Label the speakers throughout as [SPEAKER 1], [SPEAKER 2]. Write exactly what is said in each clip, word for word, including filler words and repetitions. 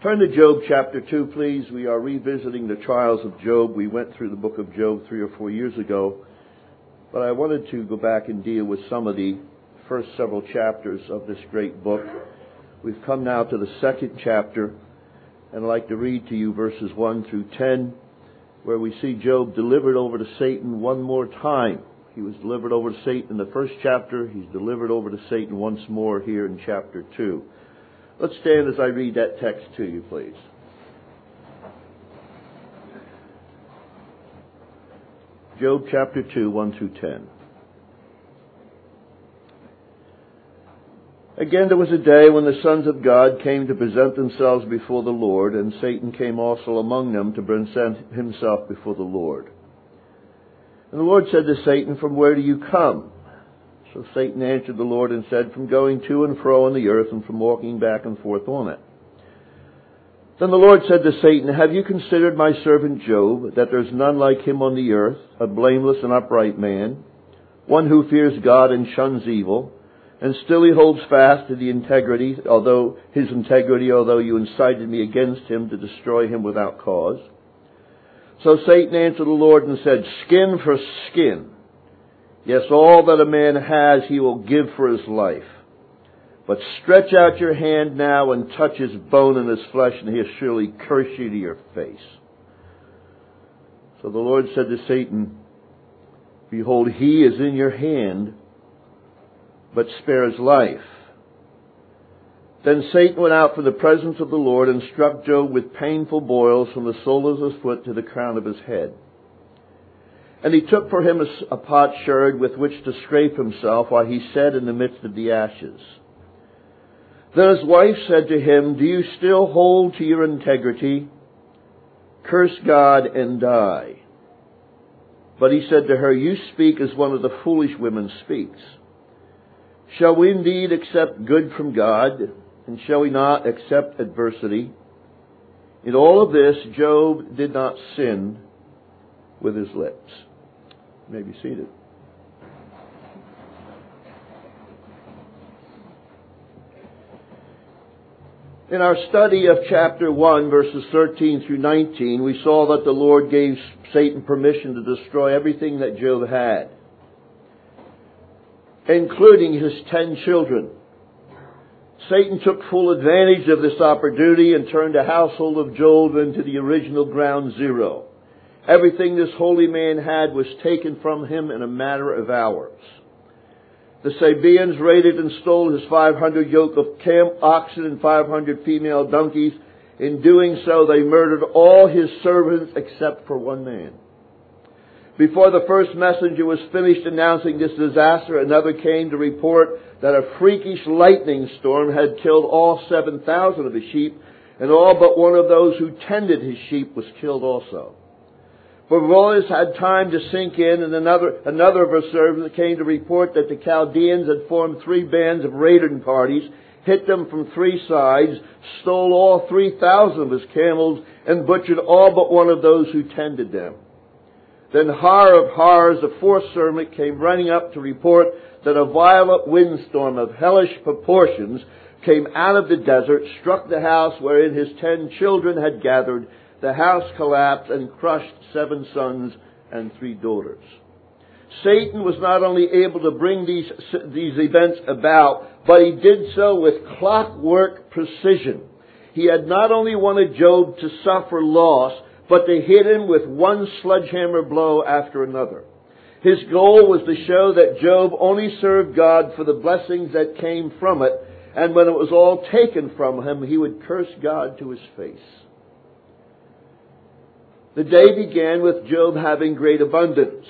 [SPEAKER 1] Turn to Job chapter two, please. We are revisiting the trials of Job. We went through the book of Job three or four years ago, but I wanted to go back and deal with some of the first several chapters of this great book. We've come now to the second chapter, and I'd like to read to you verses one through ten, where we see Job delivered over to Satan one more time. He was delivered over to Satan in the first chapter. He's delivered over to Satan once more here in chapter two. Let's stand as I read that text to you, please. Job chapter two, one through ten. Again, there was a day when the sons of God came to present themselves before the Lord, and Satan came also among them to present himself before the Lord. And the Lord said to Satan, "From where do you come?" So Satan answered the Lord and said, "From going to and fro on the earth, and from walking back and forth on it." Then the Lord said to Satan, "Have you considered my servant Job, that there is none like him on the earth, a blameless and upright man, one who fears God and shuns evil, and still he holds fast to the integrity, although his integrity, although you incited me against him to destroy him without cause?" So Satan answered the Lord and said, "Skin for skin. Yes, all that a man has he will give for his life. But stretch out your hand now and touch his bone and his flesh, and he'll surely curse you to your face." So the Lord said to Satan, "Behold, he is in your hand, but spare his life." Then Satan went out from the presence of the Lord and struck Job with painful boils from the sole of his foot to the crown of his head. And he took for him a potsherd with which to scrape himself while he sat in the midst of the ashes. Then his wife said to him, "Do you still hold to your integrity? Curse God and die." But he said to her, "You speak as one of the foolish women speaks. Shall we indeed accept good from God, and shall we not accept adversity?" In all of this, Job did not sin with his lips. You may be seated. In our study of chapter one, verses thirteen through nineteen, we saw that the Lord gave Satan permission to destroy everything that Job had, including his ten children. Satan took full advantage of this opportunity and turned the household of Job into the original ground zero. Everything this holy man had was taken from him in a matter of hours. The Sabaeans raided and stole his five hundred yoke of camp oxen and five hundred female donkeys. In doing so, they murdered all his servants except for one man. Before the first messenger was finished announcing this disaster, another came to report that a freakish lightning storm had killed all seven thousand of his sheep, and all but one of those who tended his sheep was killed also. Before this had time to sink in, and another, another of his servants came to report that the Chaldeans had formed three bands of raiding parties, hit them from three sides, stole all three thousand of his camels, and butchered all but one of those who tended them. Then horror of horrors, a fourth servant came running up to report that a violent windstorm of hellish proportions came out of the desert, struck the house wherein his ten children had gathered. The house collapsed and crushed seven sons and three daughters. Satan was not only able to bring these, these events about, but he did so with clockwork precision. He had not only wanted Job to suffer loss, but to hit him with one sledgehammer blow after another. His goal was to show that Job only served God for the blessings that came from it, and when it was all taken from him, he would curse God to his face. The day began with Job having great abundance,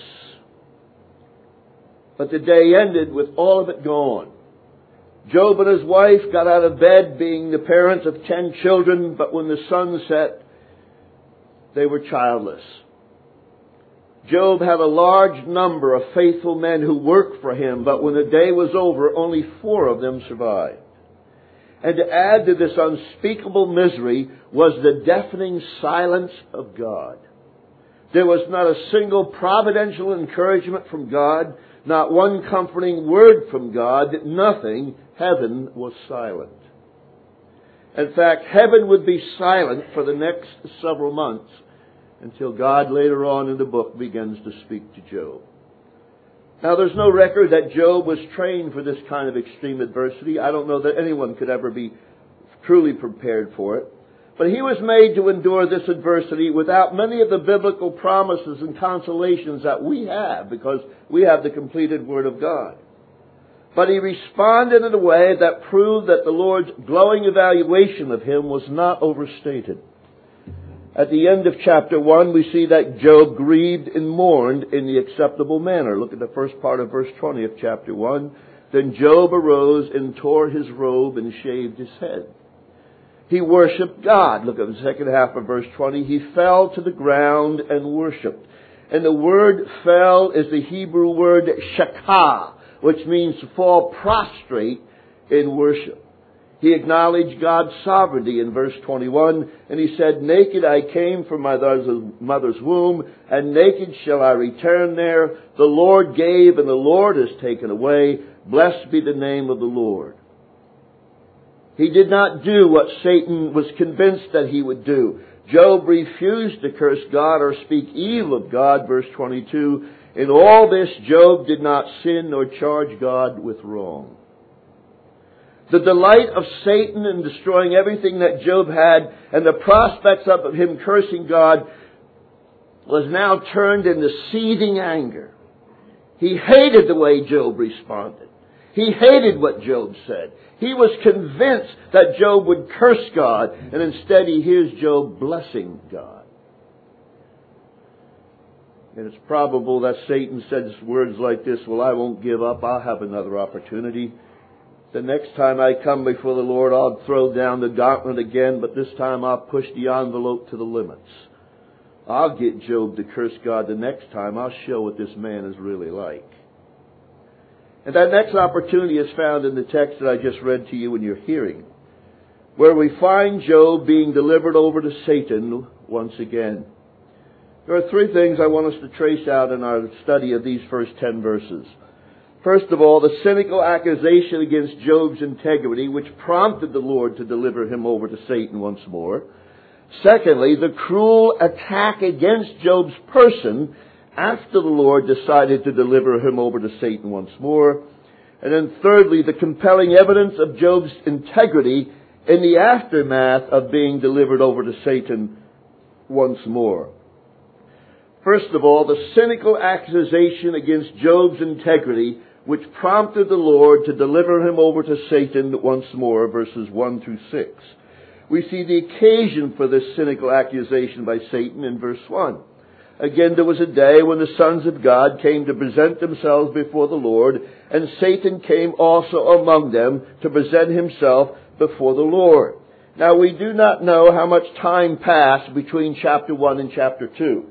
[SPEAKER 1] but the day ended with all of it gone. Job and his wife got out of bed being the parents of ten children, but when the sun set, they were childless. Job had a large number of faithful men who worked for him, but when the day was over, only four of them survived. And to add to this unspeakable misery was the deafening silence of God. There was not a single providential encouragement from God, not one comforting word from God, nothing. Heaven was silent. In fact, heaven would be silent for the next several months until God later on in the book begins to speak to Job. Now, there's no record that Job was trained for this kind of extreme adversity. I don't know that anyone could ever be truly prepared for it. But he was made to endure this adversity without many of the biblical promises and consolations that we have, because we have the completed Word of God. But he responded in a way that proved that the Lord's glowing evaluation of him was not overstated. At the end of chapter one, we see that Job grieved and mourned in the acceptable manner. Look at the first part of verse twenty of chapter one. Then Job arose and tore his robe and shaved his head. He worshipped God. Look at the second half of verse twenty. He fell to the ground and worshipped. And the word fell is the Hebrew word shakah, which means to fall prostrate in worship. He acknowledged God's sovereignty in verse twenty-one, and he said, "Naked I came from my mother's womb, and naked shall I return there. The Lord gave, and the Lord has taken away. Blessed be the name of the Lord." He did not do what Satan was convinced that he would do. Job refused to curse God or speak evil of God, verse twenty-two. In all this, Job did not sin nor charge God with wrong. The delight of Satan in destroying everything that Job had and the prospects of him cursing God was now turned into seething anger. He hated the way Job responded. He hated what Job said. He was convinced that Job would curse God, and instead he hears Job blessing God. And it's probable that Satan says words like this, "Well, I won't give up. I'll have another opportunity. The next time I come before the Lord, I'll throw down the gauntlet again, but this time I'll push the envelope to the limits. I'll get Job to curse God the next time. I'll show what this man is really like." And that next opportunity is found in the text that I just read to you in your hearing, where we find Job being delivered over to Satan once again. There are three things I want us to trace out in our study of these first ten verses. First of all, the cynical accusation against Job's integrity, which prompted the Lord to deliver him over to Satan once more. Secondly, the cruel attack against Job's person after the Lord decided to deliver him over to Satan once more. And then thirdly, the compelling evidence of Job's integrity in the aftermath of being delivered over to Satan once more. First of all, the cynical accusation against Job's integrity, which prompted the Lord to deliver him over to Satan once more, verses one through six. We see the occasion for this cynical accusation by Satan in verse one. Again, there was a day when the sons of God came to present themselves before the Lord, and Satan came also among them to present himself before the Lord. Now, we do not know how much time passed between chapter one and chapter two.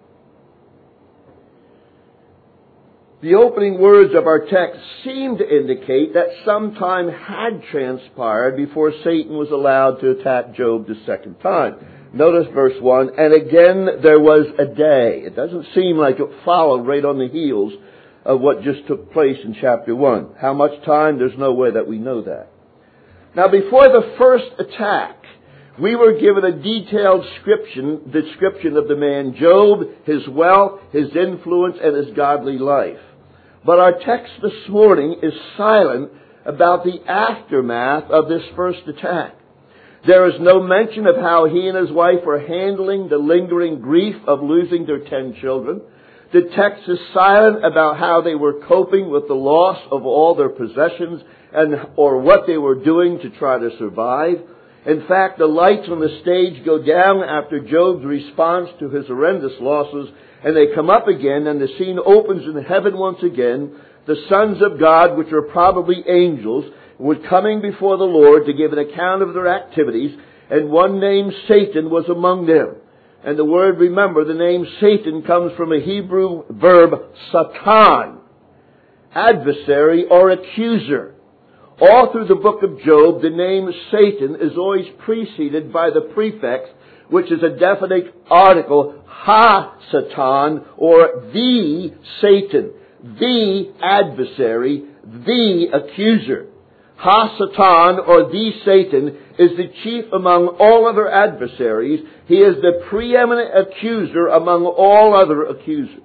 [SPEAKER 1] The opening words of our text seem to indicate that some time had transpired before Satan was allowed to attack Job the second time. Notice verse one, "And again there was a day." It doesn't seem like it followed right on the heels of what just took place in chapter one. How much time? There's no way that we know that. Now, before the first attack, we were given a detailed description, description of the man Job, his wealth, his influence, and his godly life. But our text this morning is silent about the aftermath of this first attack. There is no mention of how he and his wife were handling the lingering grief of losing their ten children. The text is silent about how they were coping with the loss of all their possessions and or what they were doing to try to survive. In fact, the lights on the stage go down after Job's response to his horrendous losses, and they come up again, and the scene opens in heaven once again. The sons of God, which were probably angels, were coming before the Lord to give an account of their activities, and one named Satan was among them. And the word, remember, the name Satan comes from a Hebrew verb, satan, adversary or accuser. All through the book of Job, the name Satan is always preceded by the prefix, which is a definite article, ha-satan, or the Satan, the adversary, the accuser. Ha-satan, or the Satan, is the chief among all other adversaries. He is the preeminent accuser among all other accusers.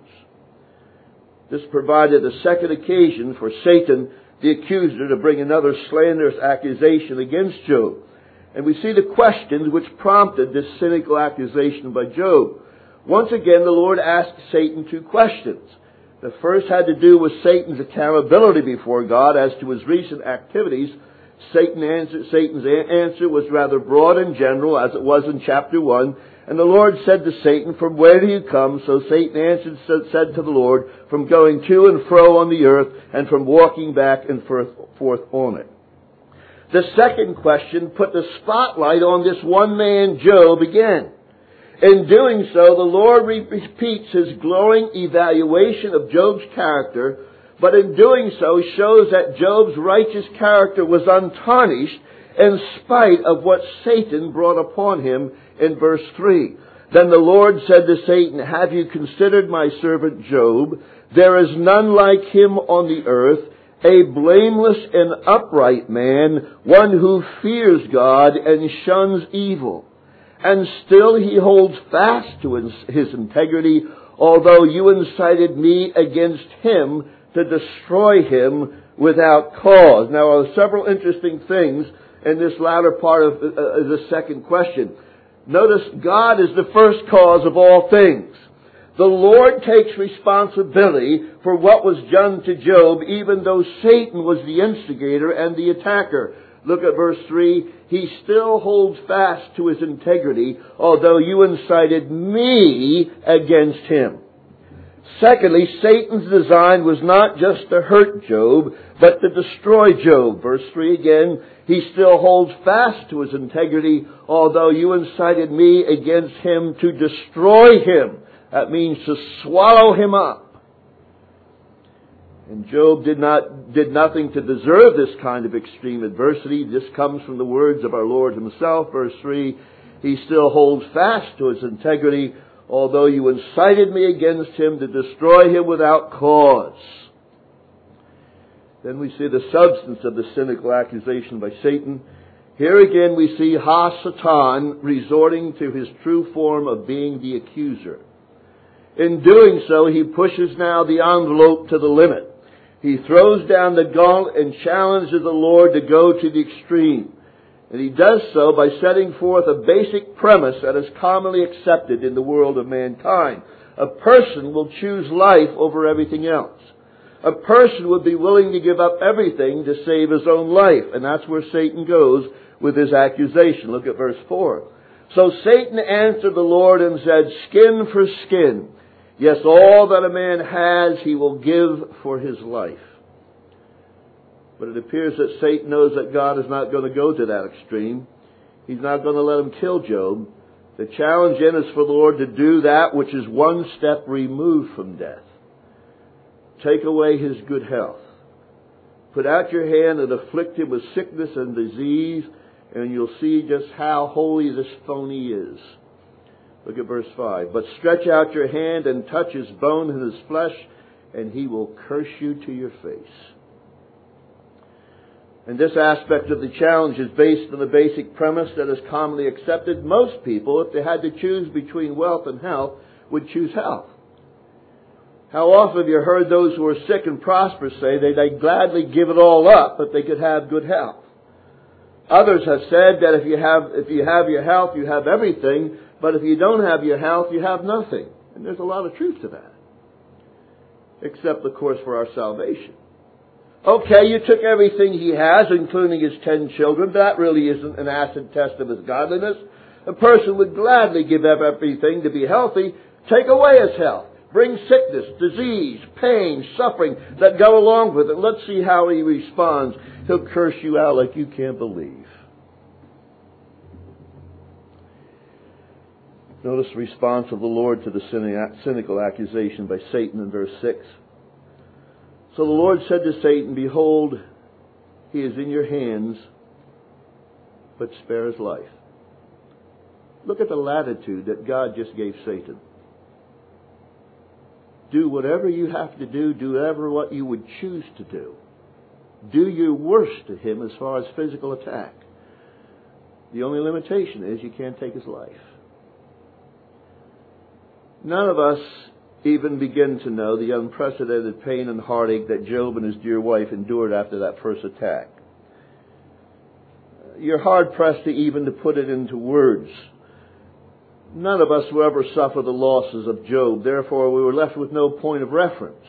[SPEAKER 1] This provided a second occasion for Satan, the accuser, to bring another slanderous accusation against Job. And we see the questions which prompted this cynical accusation by Job. Once again, the Lord asked Satan two questions. The first had to do with Satan's accountability before God as to his recent activities. Satan answer, Satan's answer was rather broad and general, as it was in chapter one. And the Lord said to Satan, "From where do you come?" So Satan answered, said to the Lord, "From going to and fro on the earth, and from walking back and forth on it." The second question put the spotlight on this one man, Job, again. In doing so, the Lord repeats His glowing evaluation of Job's character, but in doing so shows that Job's righteous character was untarnished in spite of what Satan brought upon him in verse three. Then the Lord said to Satan, "Have you considered my servant Job? There is none like him on the earth, a blameless and upright man, one who fears God and shuns evil. And still he holds fast to his integrity, although you incited me against him to destroy him without cause." Now, there are several interesting things in this latter part of uh, the second question. Notice, God is the first cause of all things. The Lord takes responsibility for what was done to Job, even though Satan was the instigator and the attacker. Look at verse three. He still holds fast to his integrity, although you incited me against him. Secondly, Satan's design was not just to hurt Job, but to destroy Job. Verse three again, he still holds fast to his integrity, although you incited me against him to destroy him. That means to swallow him up. And Job did not, did nothing to deserve this kind of extreme adversity. This comes from the words of our Lord Himself. Verse three, he still holds fast to his integrity, although you incited me against him to destroy him without cause. Then we see the substance of the cynical accusation by Satan. Here again we see Ha-Satan resorting to his true form of being the accuser. In doing so, he pushes now the envelope to the limit. He throws down the gauntlet and challenges the Lord to go to the extreme. And he does so by setting forth a basic premise that is commonly accepted in the world of mankind. A person will choose life over everything else. A person would be willing to give up everything to save his own life. And that's where Satan goes with his accusation. Look at verse four. So Satan answered the Lord and said, "Skin for skin. Yes, all that a man has he will give for his life." But it appears that Satan knows that God is not going to go to that extreme. He's not going to let him kill Job. The challenge then is for the Lord to do that which is one step removed from death. Take away his good health. Put out your hand and afflict him with sickness and disease, and you'll see just how holy this phony is. Look at verse five. But stretch out your hand and touch his bone and his flesh, and he will curse you to your face. And this aspect of the challenge is based on the basic premise that is commonly accepted. Most people, if they had to choose between wealth and health, would choose health. How often have you heard those who are sick and prosperous say that they'd gladly give it all up if they could have good health? Others have said that if you have, if you have your health, you have everything, but if you don't have your health, you have nothing. And there's a lot of truth to that. Except, of course, for our salvation. Okay, you took everything he has, including his ten children, but that really isn't an acid test of his godliness. A person would gladly give up everything to be healthy. Take away his health. Bring sickness, disease, pain, suffering that go along with it. Let's see how he responds. He'll curse you out like you can't believe. Notice the response of the Lord to the cynical accusation by Satan in verse six. So the Lord said to Satan, "Behold, he is in your hands, but spare his life." Look at the latitude that God just gave Satan. Do whatever you have to do. Do whatever what you would choose to do. Do your worst to him as far as physical attack. The only limitation is you can't take his life. None of us even begin to know the unprecedented pain and heartache that Job and his dear wife endured after that first attack. You're hard-pressed to even to put it into words. None of us will ever suffer the losses of Job. Therefore, we were left with no point of reference.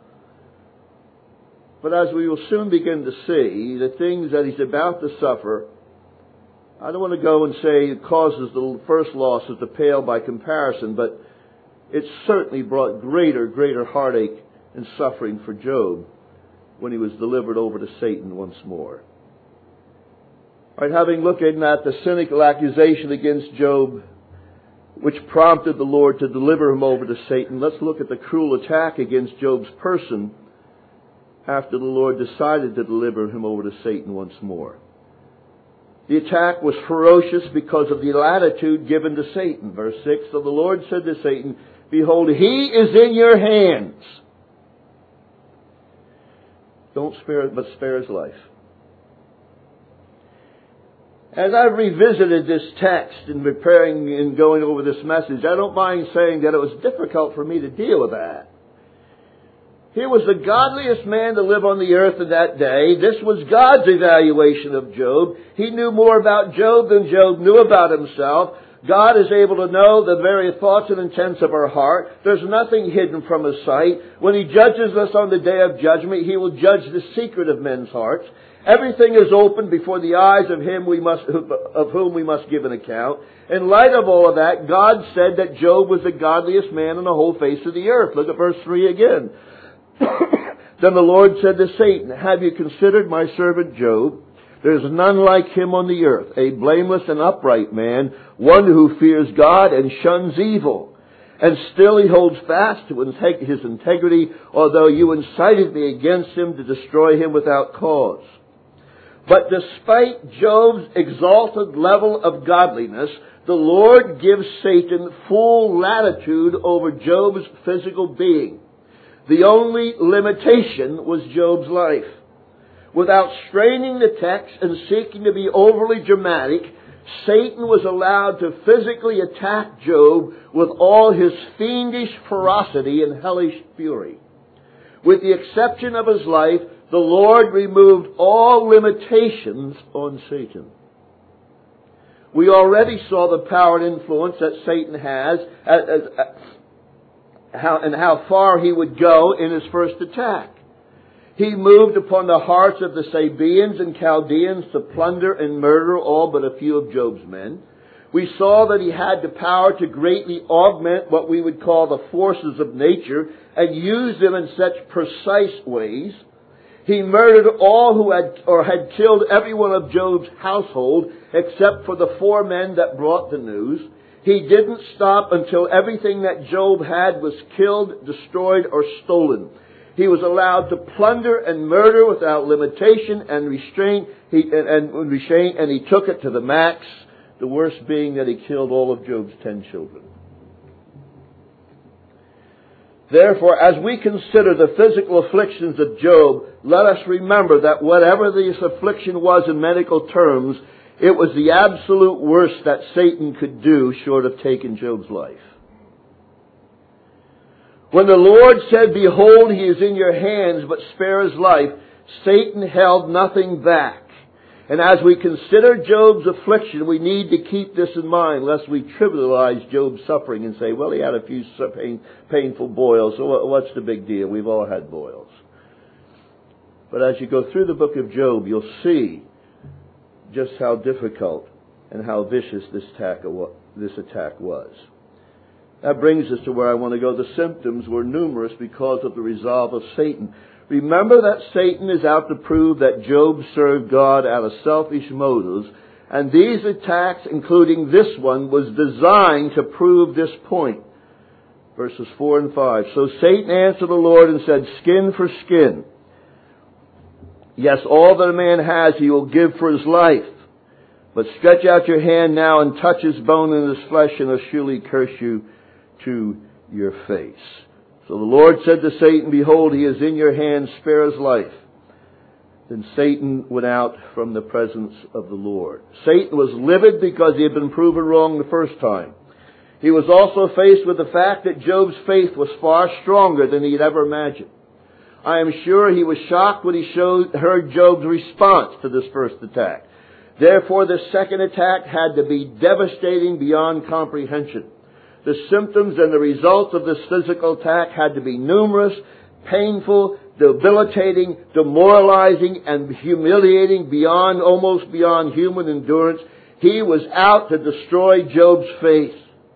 [SPEAKER 1] But as we will soon begin to see, the things that he's about to suffer, I don't want to go and say it causes the first losses to pale by comparison, but it certainly brought greater, greater heartache and suffering for Job when he was delivered over to Satan once more. All right, having looked at the cynical accusation against Job, which prompted the Lord to deliver him over to Satan, let's look at the cruel attack against Job's person after the Lord decided to deliver him over to Satan once more. The attack was ferocious because of the latitude given to Satan. Verse six, so the Lord said to Satan, behold, he is in your hands. Don't spare, but spare his life. As I've revisited this text in preparing and going over this message, I don't mind saying that it was difficult for me to deal with that. Here was the godliest man to live on the earth in that day. This was God's evaluation of Job. He knew more about Job than Job knew about himself. God is able to know the very thoughts and intents of our heart. There's nothing hidden from His sight. When He judges us on the day of judgment, He will judge the secret of men's hearts. Everything is open before the eyes of Him we must, of whom we must give an account. In light of all of that, God said that Job was the godliest man on the whole face of the earth. Look at verse three again. Then the Lord said to Satan, have you considered my servant Job? There is none like him on the earth, a blameless and upright man, one who fears God and shuns evil. And still he holds fast to his integrity, although you incited me against him to destroy him without cause. But despite Job's exalted level of godliness, the Lord gives Satan full latitude over Job's physical being. The only limitation was Job's life. Without straining the text and seeking to be overly dramatic, Satan was allowed to physically attack Job with all his fiendish ferocity and hellish fury. With the exception of his life, the Lord removed all limitations on Satan. We already saw the power and influence that Satan has as, as, how, and how far he would go in his first attack. He moved upon the hearts of the Sabaeans and Chaldeans to plunder and murder all but a few of Job's men. We saw that he had the power to greatly augment what we would call the forces of nature and use them in such precise ways. He murdered all who had, or had killed every one of Job's household except for the four men that brought the news. He didn't stop until everything that Job had was killed, destroyed, or stolen. He was allowed to plunder and murder without limitation and restraint, he, and, and restraint, and he took it to the max, the worst being that he killed all of Job's ten children. Therefore, as we consider the physical afflictions of Job, let us remember that whatever this affliction was in medical terms, it was the absolute worst that Satan could do short of taking Job's life. When the Lord said, behold, he is in your hands, but spare his life, Satan held nothing back. And as we consider Job's affliction, we need to keep this in mind, lest we trivialize Job's suffering and say, well, he had a few pain, painful boils, so what's the big deal? We've all had boils. But as you go through the book of Job, you'll see just how difficult and how vicious this attack, this attack was. That brings us to where I want to go. The symptoms were numerous because of the resolve of Satan. Remember that Satan is out to prove that Job served God out of selfish motives, and these attacks, including this one, was designed to prove this point. Verses four and five. So Satan answered the Lord and said, skin for skin. Yes, all that a man has he will give for his life. But stretch out your hand now and touch his bone and his flesh, and he'll surely curse you to your face. So the Lord said to Satan, behold, he is in your hands, spare his life. Then Satan went out from the presence of the Lord. Satan was livid because he had been proven wrong the first time. He was also faced with the fact that Job's faith was far stronger than he had ever imagined. I am sure he was shocked when he showed, heard Job's response to this first attack. Therefore, this second attack had to be devastating beyond comprehension. The symptoms and the results of this physical attack had to be numerous, painful, debilitating, demoralizing, and humiliating beyond, almost beyond human endurance. He was out to destroy Job's faith.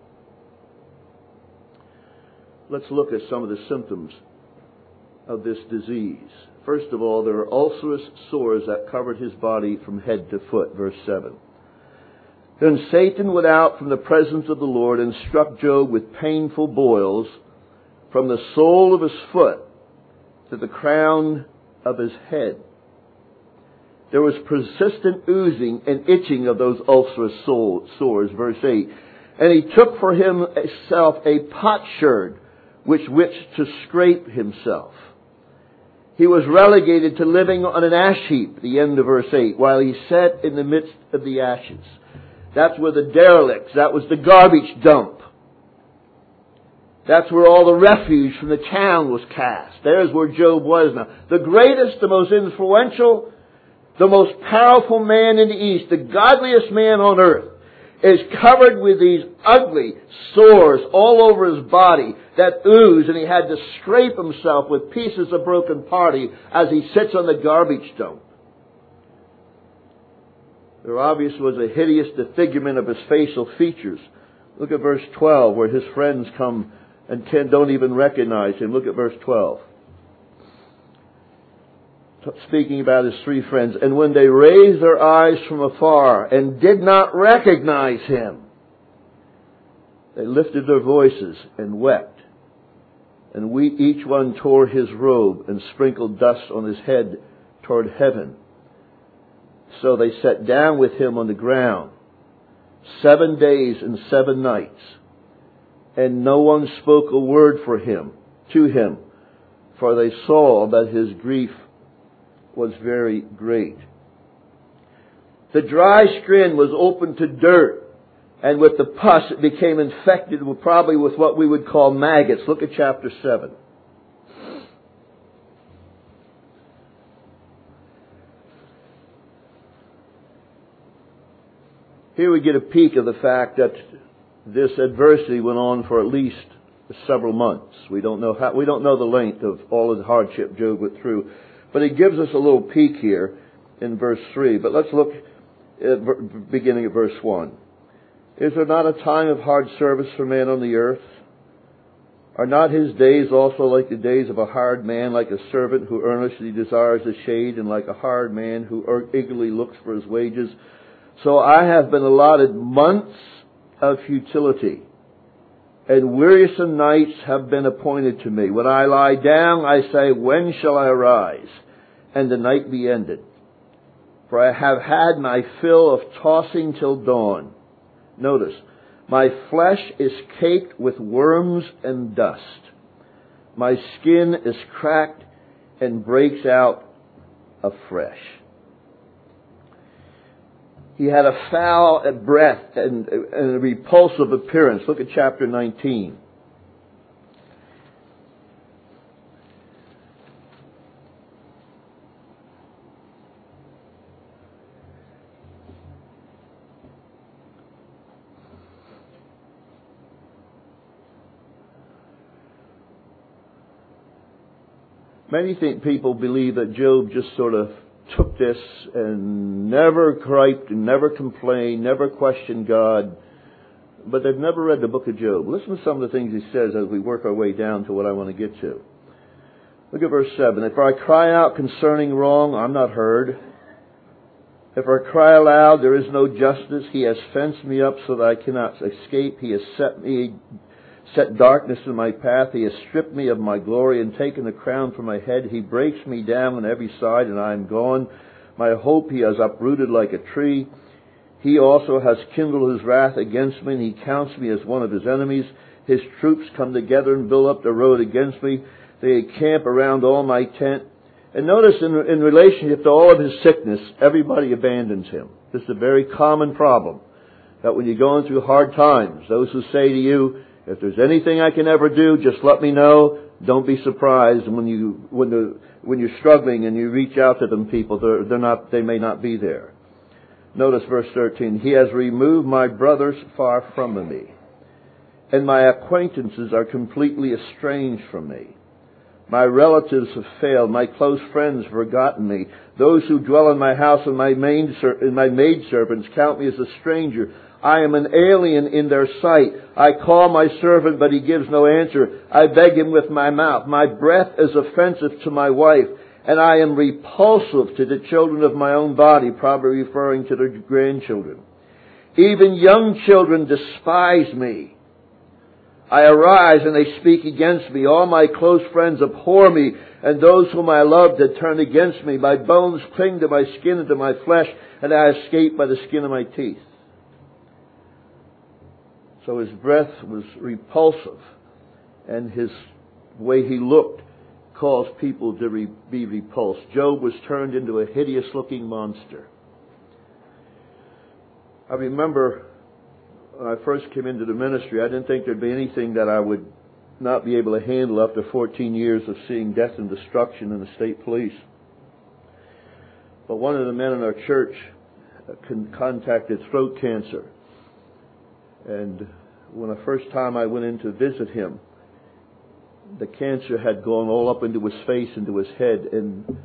[SPEAKER 1] Let's look at some of the symptoms of this disease. First of all, there are ulcerous sores that covered his body from head to foot, verse seven. Then Satan went out from the presence of the Lord and struck Job with painful boils from the sole of his foot to the crown of his head. There was persistent oozing and itching of those ulcerous sores, verse eight. And he took for himself a potsherd with which to scrape himself. He was relegated to living on an ash heap, the end of verse eight, while he sat in the midst of the ashes. That's where the derelicts, that was the garbage dump. That's where all the refuse from the town was cast. There's where Job was now. The greatest, the most influential, the most powerful man in the East, the godliest man on earth, is covered with these ugly sores all over his body that ooze, and he had to scrape himself with pieces of broken pottery as he sits on the garbage dump. There obviously was a hideous disfigurement of his facial features. Look at verse twelve, where his friends come and can, don't even recognize him. Look at verse twelve. Speaking about his three friends. And when they raised their eyes from afar and did not recognize him, they lifted their voices and wept. And we, each one tore his robe and sprinkled dust on his head toward heaven. So they sat down with him on the ground seven days and seven nights. And no one spoke a word for him, to him, for they saw that his grief was very great. The dry skin was open to dirt, and with the pus it became infected with, probably with what we would call maggots. Look at chapter seven. Here we get a peek of the fact that this adversity went on for at least several months. We don't know how, we don't know the length of all of the hardship Job went through. But he gives us a little peek here in verse three. But let's look at beginning at verse one. Is there not a time of hard service for man on the earth? Are not his days also like the days of a hired man, like a servant who earnestly desires the shade, and like a hired man who eagerly looks for his wages? So I have been allotted months of futility, and wearisome nights have been appointed to me. When I lie down, I say, when shall I arise, and the night be ended? For I have had my fill of tossing till dawn. Notice, my flesh is caked with worms and dust. My skin is cracked and breaks out afresh. He had a foul breath and, and a repulsive appearance. Look at chapter nineteen. Many think people believe that Job just sort of took this and never griped and never complained, never questioned God. But they've never read the book of Job. Listen to some of the things he says as we work our way down to what I want to get to. Look at verse seven. If I cry out concerning wrong, I'm not heard. If I cry aloud, there is no justice. He has fenced me up so that I cannot escape. He has set me, set darkness in my path. He has stripped me of my glory and taken the crown from my head. He breaks me down on every side, and I am gone. My hope he has uprooted like a tree. He also has kindled his wrath against me, and he counts me as one of his enemies. His troops come together and build up the road against me. They encamp around all my tent. And notice in, in relationship to all of his sickness, everybody abandons him. This is a very common problem. That when you're going through hard times, those who say to you, if there's anything I can ever do, just let me know. Don't be surprised when you when the when you're struggling and you reach out to them people, they're, they're not they may not be there. Notice verse thirteen. He has removed my brothers far from me, and my acquaintances are completely estranged from me. My relatives have failed. My close friends have forgotten me. Those who dwell in my house and my maid, and my maidservants count me as a stranger. I am an alien in their sight. I call my servant, but he gives no answer. I beg him with my mouth. My breath is offensive to my wife, and I am repulsive to the children of my own body, probably referring to their grandchildren. Even young children despise me. I arise and they speak against me. All my close friends abhor me, and those whom I loved have turned against me. My bones cling to my skin and to my flesh, and I escape by the skin of my teeth. So his breath was repulsive, and his way he looked caused people to re- be repulsed. Job was turned into a hideous-looking monster. I remember when I first came into the ministry, I didn't think there'd be anything that I would not be able to handle after fourteen years of seeing death and destruction in the state police. But one of the men in our church contacted throat cancer. And when the first time I went in to visit him, the cancer had gone all up into his face, into his head. And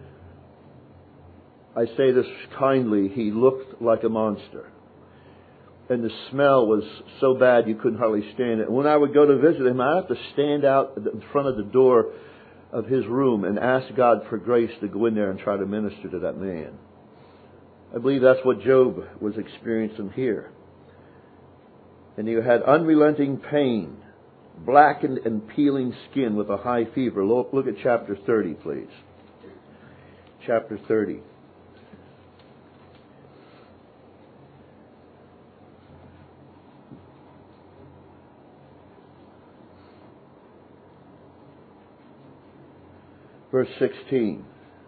[SPEAKER 1] I say this kindly, he looked like a monster. And the smell was so bad you couldn't hardly stand it. And when I would go to visit him, I'd have to stand out in front of the door of his room and ask God for grace to go in there and try to minister to that man. I believe that's what Job was experiencing here. And he had unrelenting pain, blackened and peeling skin with a high fever. Look, look at chapter thirty, please. Chapter thirty. Verse sixteen.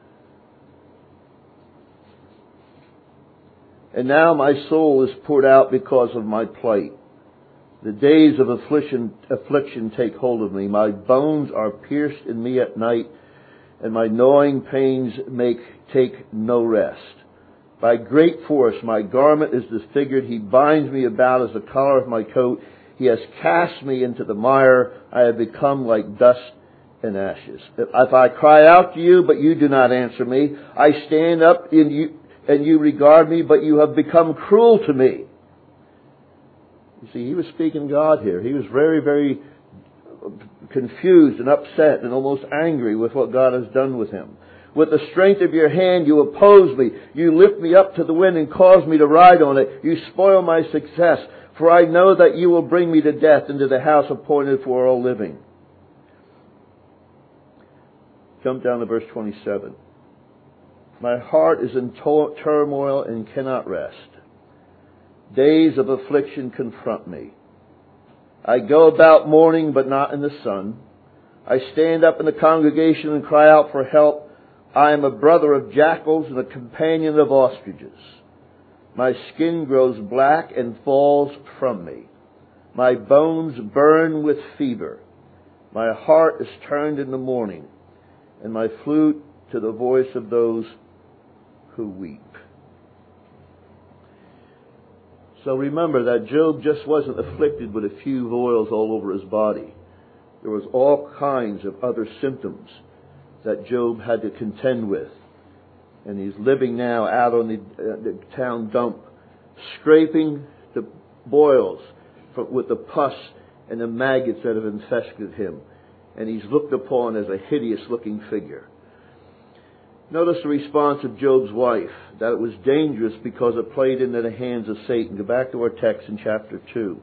[SPEAKER 1] And now my soul is poured out because of my plight. The days of affliction, affliction take hold of me. My bones are pierced in me at night, and my gnawing pains make take no rest. By great force my garment is disfigured. He binds me about as the collar of my coat. He has cast me into the mire. I have become like dust and ashes. If I cry out to you, but you do not answer me, I stand up in you, and you regard me, but you have become cruel to me. You see, he was speaking God here. He was very, very confused and upset and almost angry with what God has done with him. With the strength of your hand you oppose me. You lift me up to the wind and cause me to ride on it. You spoil my success. For I know that you will bring me to death into the house appointed for all living. Jump down to verse twenty-seven. My heart is in to- turmoil and cannot rest. Days of affliction confront me. I go about mourning, but not in the sun. I stand up in the congregation and cry out for help. I am a brother of jackals and a companion of ostriches. My skin grows black and falls from me. My bones burn with fever. My heart is turned into mourning, and my flute to the voice of those who weep. So remember that Job just wasn't afflicted with a few boils all over his body. There was all kinds of other symptoms that Job had to contend with. And he's living now out on the, uh, the town dump, scraping the boils from, with the pus and the maggots that have infested him. And he's looked upon as a hideous looking figure. Notice the response of Job's wife, that it was dangerous because it played into the hands of Satan. Go back to our text in chapter two.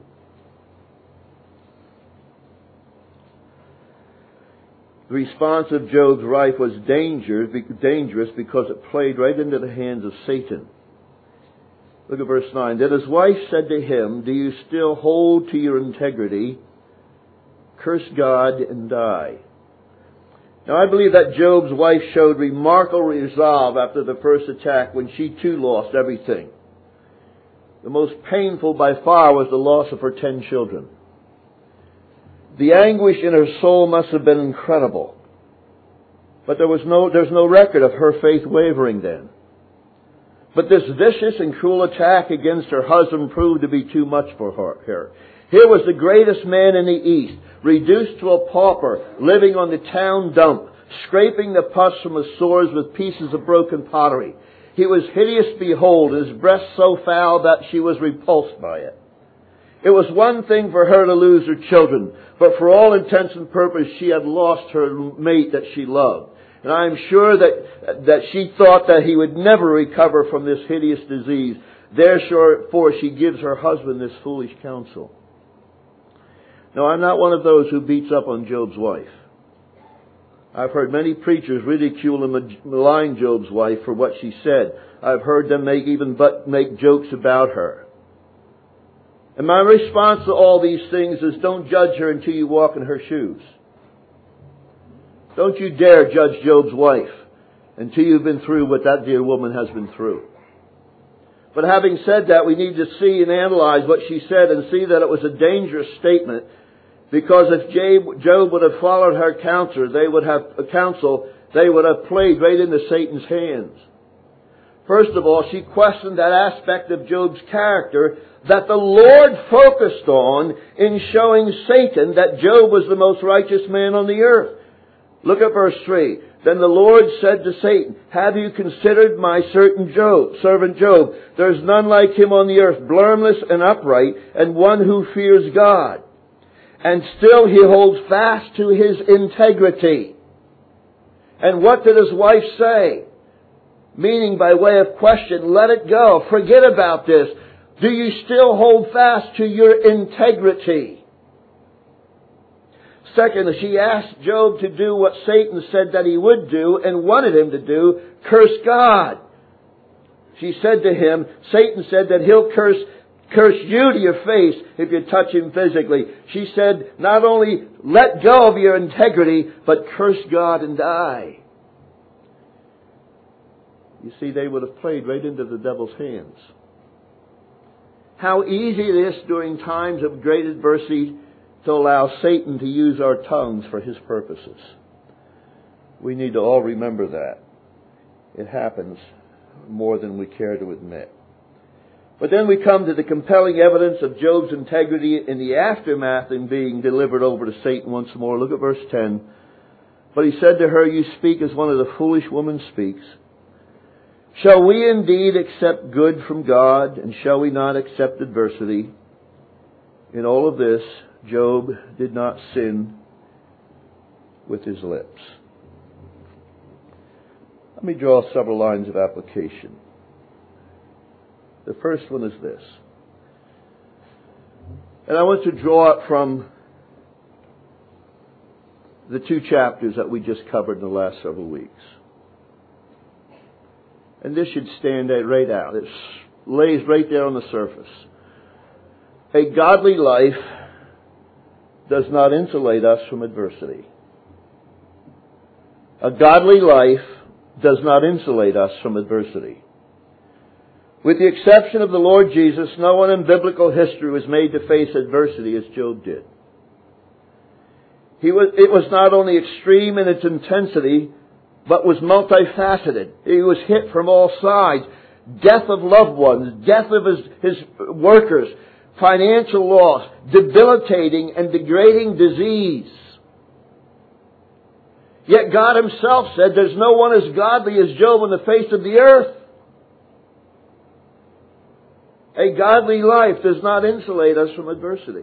[SPEAKER 1] The response of Job's wife was dangerous because it played right into the hands of Satan. Look at verse nine. Then his wife said to him, do you still hold to your integrity? Curse God and die. Now I believe that Job's wife showed remarkable resolve after the first attack when she too lost everything. The most painful by far was the loss of her ten children. The anguish in her soul must have been incredible. But there was no, there's no record of her faith wavering then. But this vicious and cruel attack against her husband proved to be too much for her. Here was the greatest man in the East, reduced to a pauper, living on the town dump, scraping the pus from his sores with pieces of broken pottery. He was hideous to behold, his breast so foul that she was repulsed by it. It was one thing for her to lose her children, but for all intents and purposes she had lost her mate that she loved. And I am sure that, that she thought that he would never recover from this hideous disease. Therefore she gives her husband this foolish counsel. Now I'm not one of those who beats up on Job's wife. I've heard many preachers ridicule and malign Job's wife for what she said. I've heard them make even but make jokes about her. And my response to all these things is don't judge her until you walk in her shoes. Don't you dare judge Job's wife until you've been through what that dear woman has been through. But having said that, we need to see and analyze what she said and see that it was a dangerous statement. Because if Job would have followed her counsel, they would have counsel, they would have played right into Satan's hands. First of all, she questioned that aspect of Job's character that the Lord focused on in showing Satan that Job was the most righteous man on the earth. Look at verse three. Then the Lord said to Satan, have you considered my certain Job, servant Job? There's none like him on the earth, blameless and upright, and one who fears God. And still he holds fast to his integrity. And what did his wife say? Meaning by way of question, let it go. Forget about this. Do you still hold fast to your integrity? Second, she asked Job to do what Satan said that he would do and wanted him to do, curse God. She said to him, Satan said that he'll curse Curse you to your face if you touch him physically. She said, not only let go of your integrity, but curse God and die. You see, they would have played right into the devil's hands. How easy it is during times of great adversity to allow Satan to use our tongues for his purposes. We need to all remember that. It happens more than we care to admit. But then we come to the compelling evidence of Job's integrity in the aftermath in being delivered over to Satan once more. Look at verse ten. But he said to her, you speak as one of the foolish women speaks. Shall we indeed accept good from God, and shall we not accept adversity? In all of this, Job did not sin with his lips. Let me draw several lines of application. The first one is this. And I want to draw it from the two chapters that we just covered in the last several weeks. And this should stand right out. It lays right there on the surface. A godly life does not insulate us from adversity. A godly life does not insulate us from adversity. With the exception of the Lord Jesus, no one in biblical history was made to face adversity as Job did. He was, it was not only extreme in its intensity, but was multifaceted. He was hit from all sides. Death of loved ones, death of his, his workers, financial loss, debilitating and degrading disease. Yet God Himself said there's no one as godly as Job on the face of the earth. A godly life does not insulate us from adversity.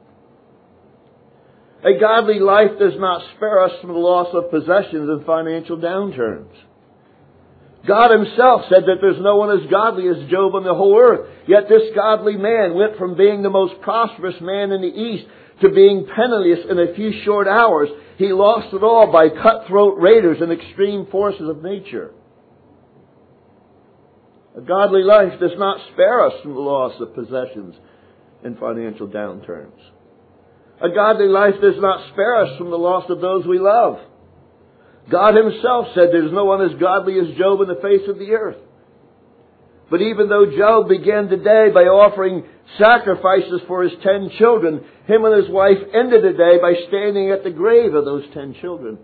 [SPEAKER 1] A godly life does not spare us from the loss of possessions and financial downturns. God Himself said that there's no one as godly as Job on the whole earth. Yet this godly man went from being the most prosperous man in the East to being penniless in a few short hours. He lost it all by cutthroat raiders and extreme forces of nature. A godly life does not spare us from the loss of possessions and financial downturns. A godly life does not spare us from the loss of those we love. God Himself said there's no one as godly as Job in the face of the earth. But even though Job began the day by offering sacrifices for his ten children, him and his wife ended the day by standing at the grave of those ten children.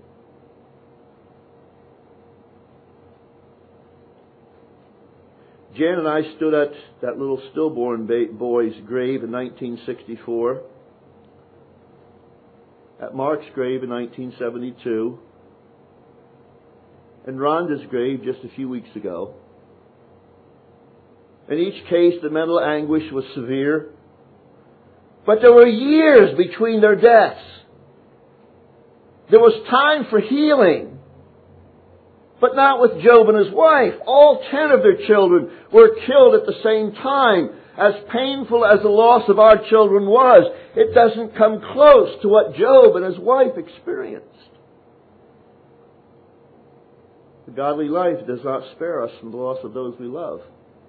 [SPEAKER 1] Jan and I stood at that little stillborn boy's grave in nineteen sixty-four, at Mark's grave in nineteen seventy-two, and Rhonda's grave just a few weeks ago. In each case, the mental anguish was severe. But there were years between their deaths. There was time for healing. But not with Job and his wife. All ten of their children were killed at the same time. As painful as the loss of our children was, it doesn't come close to what Job and his wife experienced. The godly life does not spare us from the loss of those we love.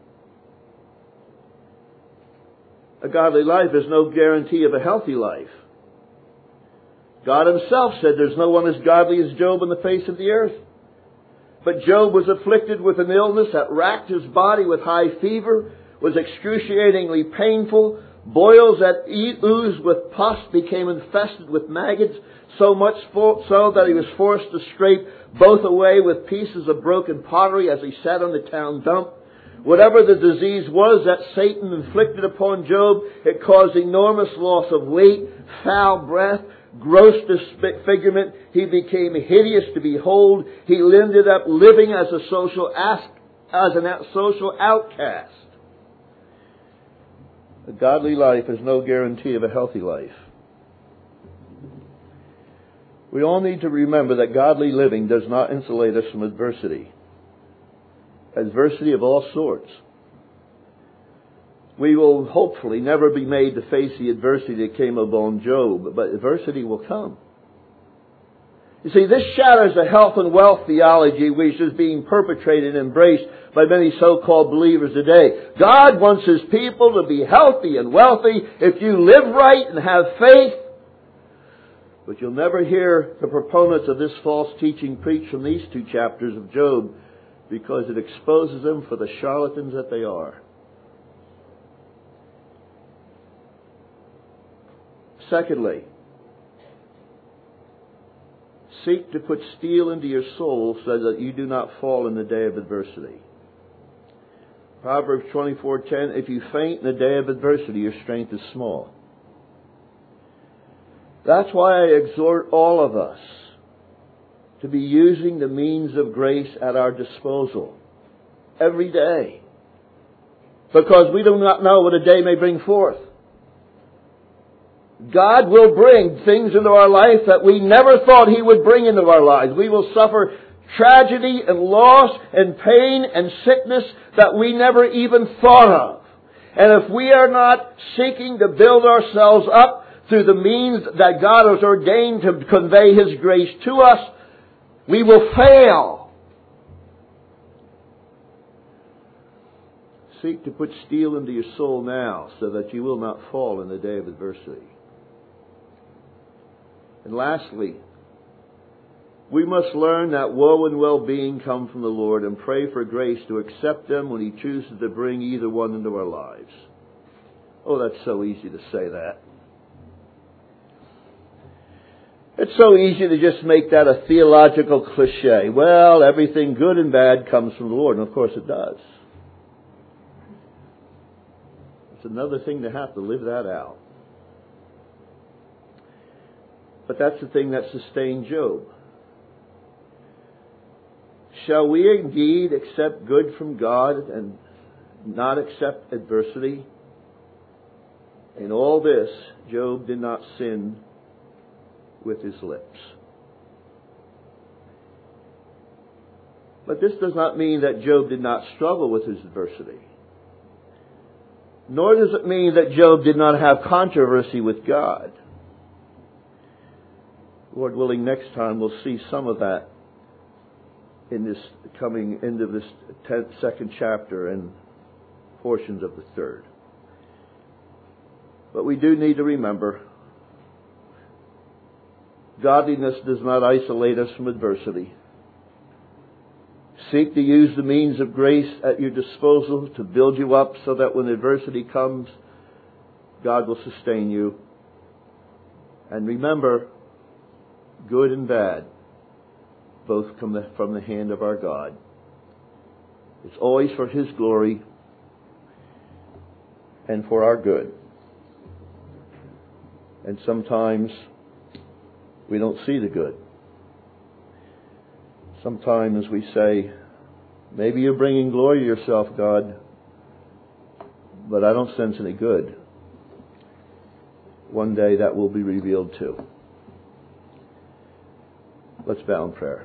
[SPEAKER 1] A godly life is no guarantee of a healthy life. God Himself said there's no one as godly as Job on the face of the earth. But Job was afflicted with an illness that racked his body with high fever, was excruciatingly painful. Boils that oozed with pus became infested with maggots, so much so that he was forced to scrape both away with pieces of broken pottery as he sat on the town dump. Whatever the disease was that Satan inflicted upon Job, it caused enormous loss of weight, foul breath, gross disfigurement. He became hideous to behold. He ended up living as a social as, as an social outcast. A godly life is no guarantee of a healthy life. We all need to remember that godly living does not insulate us from adversity. Adversity of all sorts. We will hopefully never be made to face the adversity that came upon Job, but adversity will come. You see, this shatters the health and wealth theology which is being perpetrated and embraced by many so-called believers today. God wants His people to be healthy and wealthy if you live right and have faith. But you'll never hear the proponents of this false teaching preach from these two chapters of Job, because it exposes them for the charlatans that they are. Secondly, seek to put steel into your soul so that you do not fall in the day of adversity. Proverbs twenty-four ten, if you faint in the day of adversity, your strength is small. That's why I exhort all of us to be using the means of grace at our disposal every day. Because we do not know what a day may bring forth. God will bring things into our life that we never thought He would bring into our lives. We will suffer tragedy and loss and pain and sickness that we never even thought of. And if we are not seeking to build ourselves up through the means that God has ordained to convey His grace to us, we will fail. Seek to put steel into your soul now so that you will not fall in the day of adversity. And lastly, we must learn that woe and well-being come from the Lord and pray for grace to accept them when He chooses to bring either one into our lives. Oh, that's so easy to say that. It's so easy to just make that a theological cliche. Well, everything good and bad comes from the Lord. And of course it does. It's another thing to have to live that out. But that's the thing that sustained Job. Shall we indeed accept good from God and not accept adversity? In all this, Job did not sin with his lips. But this does not mean that Job did not struggle with his adversity. Nor does it mean that Job did not have controversy with God. Lord willing, next time we'll see some of that in this coming end of this tenth, second chapter and portions of the third. But we do need to remember, godliness does not isolate us from adversity. Seek to use the means of grace at your disposal to build you up so that when adversity comes, God will sustain you. And remember, good and bad both come from the hand of our God. It's always for His glory and for our good. And sometimes we don't see the good. Sometimes we say, maybe you're bringing glory to yourself, God, but I don't sense any good. One day that will be revealed too. Let's bow in prayer.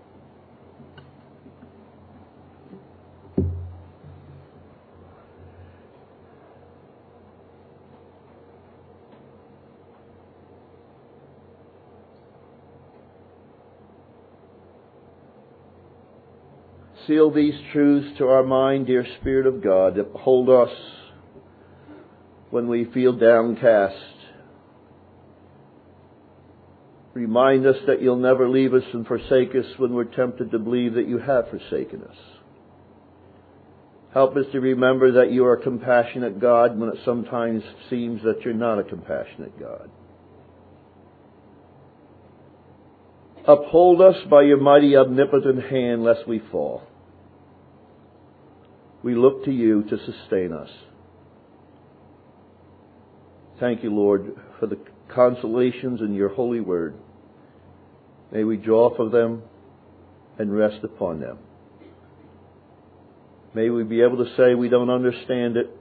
[SPEAKER 1] Seal these truths to our mind, dear Spirit of God. Uphold us when we feel downcast. Remind us that you'll never leave us and forsake us when we're tempted to believe that you have forsaken us. Help us to remember that you are a compassionate God when it sometimes seems that you're not a compassionate God. Uphold us by your mighty omnipotent hand lest we fall. We look to you to sustain us. Thank you, Lord, for the consolations in your holy word. May we draw from them and rest upon them. May we be able to say we don't understand it,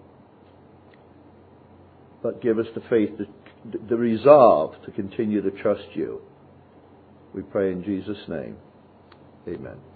[SPEAKER 1] but give us the faith, the, the resolve to continue to trust you. We pray in Jesus' name. Amen.